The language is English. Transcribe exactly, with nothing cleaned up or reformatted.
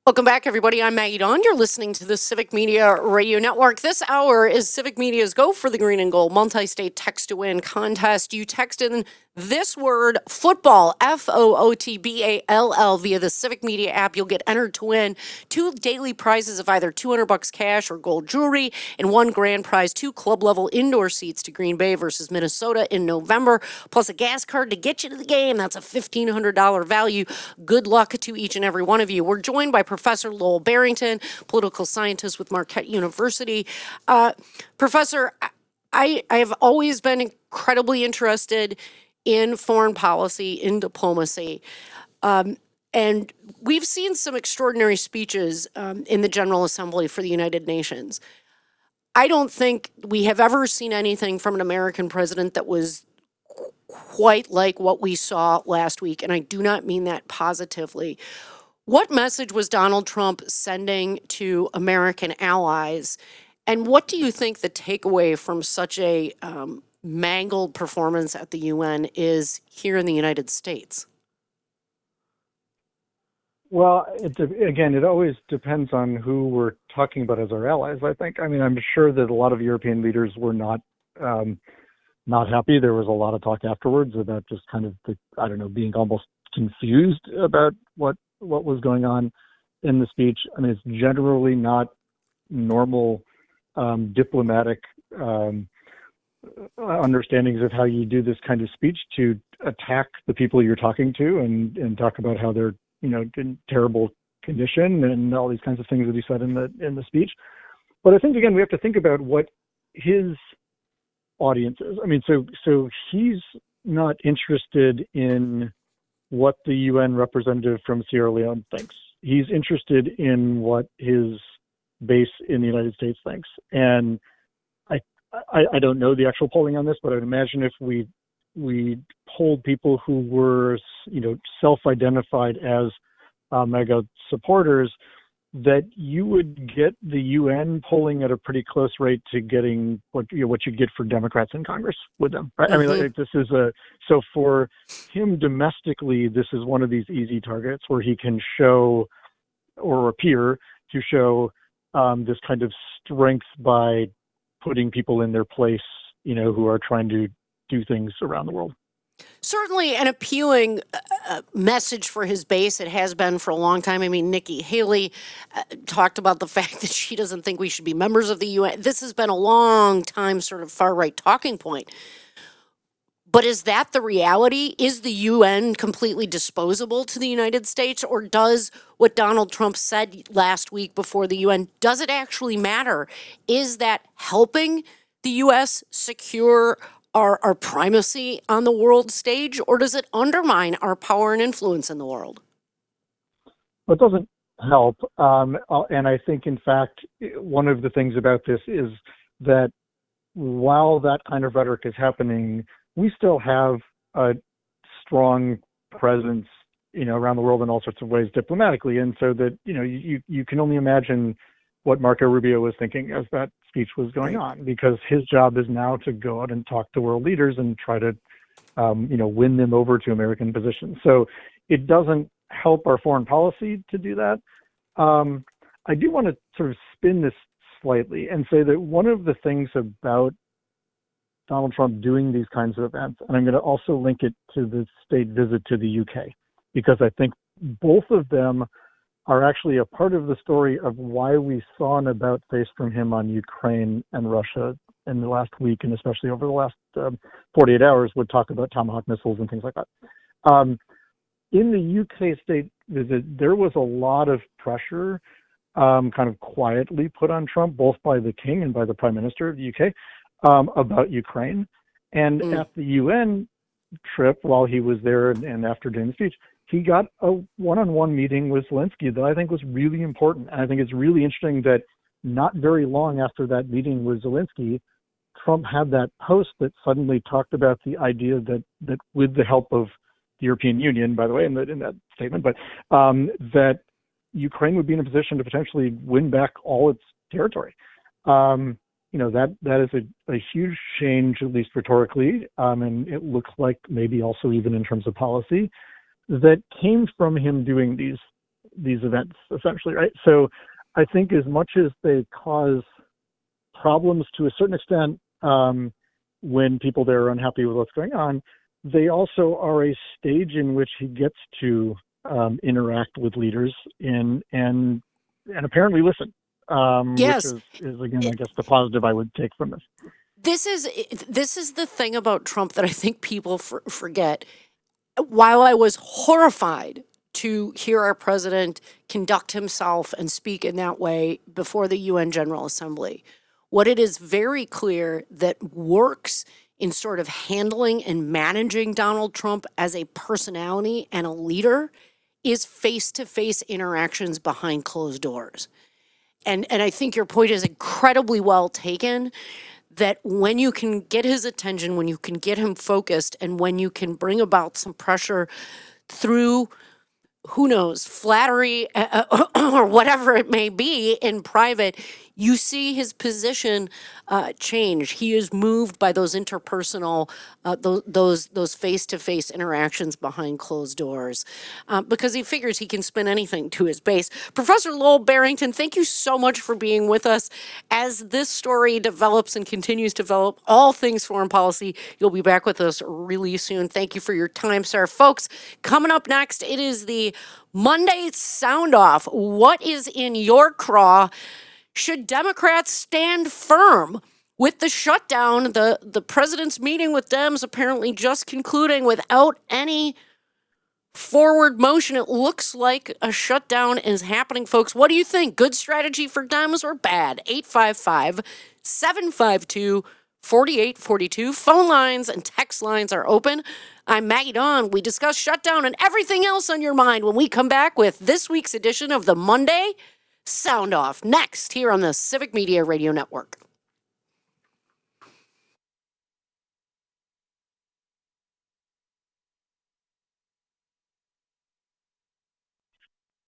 Welcome back, everybody. I'm Maggie Dawn. You're listening to the Civic Media Radio Network. This hour is Civic Media's Go for the Green and Gold multi-state text to win contest. You text in this word, football, F O O T B A L L, via the Civic Media app. You'll get entered to win two daily prizes of either two hundred bucks cash or gold jewelry, and one grand prize, two club-level indoor seats to Green Bay versus Minnesota in November, plus a gas card to get you to the game. That's a fifteen hundred dollars value. Good luck to each and every one of you. We're joined by Professor Lowell Barrington, political scientist with Marquette University. Uh, Professor, I, I have always been incredibly interested in foreign policy, in diplomacy. Um, and we've seen some extraordinary speeches um, in the General Assembly for the United Nations. I don't think we have ever seen anything from an American president that was qu- quite like what we saw last week, and I do not mean that positively. What message was Donald Trump sending to American allies, and what do you think the takeaway from such a um, mangled performance at the U N is here in the United States? Well, it, de- again, it always depends on who we're talking about as our allies, I think. I mean, I'm sure that a lot of European leaders were not um, not happy. There was a lot of talk afterwards about just kind of, the, I don't know, being almost confused about what, what was going on in the speech. I mean, it's generally not normal um, diplomatic um, understandings of how you do this kind of speech to attack the people you're talking to and, and talk about how they're, you know, in terrible condition and all these kinds of things that he said in the in the speech. But I think, again, we have to think about what his audience is. I mean, so so he's not interested in what the U N representative from Sierra Leone thinks. He's interested in what his base in the United States thinks. And I I, I don't know the actual polling on this, but I'd imagine if we we polled people who were, you know, self-identified as uh, MAGA supporters, that you would get the U N polling at a pretty close rate to getting what you know, what you'd get for Democrats in Congress with them. Right? Mm-hmm. I mean, like, this is a so for him domestically, this is one of these easy targets where he can show or appear to show um, this kind of strength by putting people in their place, you know, who are trying to do things around the world. Certainly an appealing uh, message for his base. It has been for a long time. I mean, Nikki Haley uh, talked about the fact that she doesn't think we should be members of the U N. This has been a long time sort of far-right talking point. But is that the reality? Is the U N completely disposable to the United States? Or does what Donald Trump said last week before the U N, does it actually matter? Is that helping the U S secure our, our primacy on the world stage, or does it undermine our power and influence in the world? Well, it doesn't help. Um, and I think, in fact, one of the things about this is that while that kind of rhetoric is happening, we still have a strong presence, you know, around the world in all sorts of ways diplomatically. And so that, you know, you, you can only imagine what Marco Rubio was thinking as that speech was going on, because his job is now to go out and talk to world leaders and try to, um, you know, win them over to American positions. So it doesn't help our foreign policy to do that. Um, I do want to sort of spin this slightly and say that one of the things about Donald Trump doing these kinds of events, and I'm going to also link it to the state visit to the U K, because I think both of them are actually a part of the story of why we saw an about face from him on Ukraine and Russia in the last week, and especially over the last um, forty-eight hours, would talk about Tomahawk missiles and things like that. Um, in the U K state visit, there was a lot of pressure um, kind of quietly put on Trump, both by the king and by the prime minister of the U K, um, about Ukraine. And mm. at the U N trip, while he was there and, and after doing the speech, he got a one-on-one meeting with Zelensky that I think was really important. And I think it's really interesting that not very long after that meeting with Zelensky, Trump had that post that suddenly talked about the idea that, that with the help of the European Union, by the way, in, the, in that statement, but um, that Ukraine would be in a position to potentially win back all its territory. Um, you know, that that is a, a huge change, at least rhetorically, um, and it looks like maybe also even in terms of policy, that came from him doing these these events, essentially, right? So I think as much as they cause problems to a certain extent um, when people there are unhappy with what's going on, they also are a stage in which he gets to um, interact with leaders in, and and apparently listen, um, Yes. which is, is again, I guess, the positive I would take from this. This is this is the thing about Trump that I think people for, forget. While I was horrified to hear our president conduct himself and speak in that way before the U N General Assembly, what it is very clear that works in sort of handling and managing Donald Trump as a personality and a leader is face-to-face interactions behind closed doors. And and I think your point is incredibly well taken, that when you can get his attention, when you can get him focused, and when you can bring about some pressure through, who knows, flattery uh, or whatever it may be in private, you see his position uh, change. He is moved by those interpersonal, uh, those those those face-to-face interactions behind closed doors, uh, because he figures he can spin anything to his base. Professor Lowell Barrington, thank you so much for being with us. As this story develops and continues to develop, all things foreign policy, you'll be back with us really soon. Thank you for your time, sir. Folks, coming up next, it is the Monday Sound Off. What is in your craw? Should Democrats stand firm with the shutdown? The, the president's meeting with Dems apparently just concluding without any forward motion. It looks like a shutdown is happening, folks. What do you think? Good strategy for Dems or bad? eight five five, seven five two, four eight four two. Phone lines and text lines are open. I'm Maggie Dawn. We discuss shutdown and everything else on your mind when we come back with this week's edition of the Monday Sound Off, next here on the Civic Media Radio Network.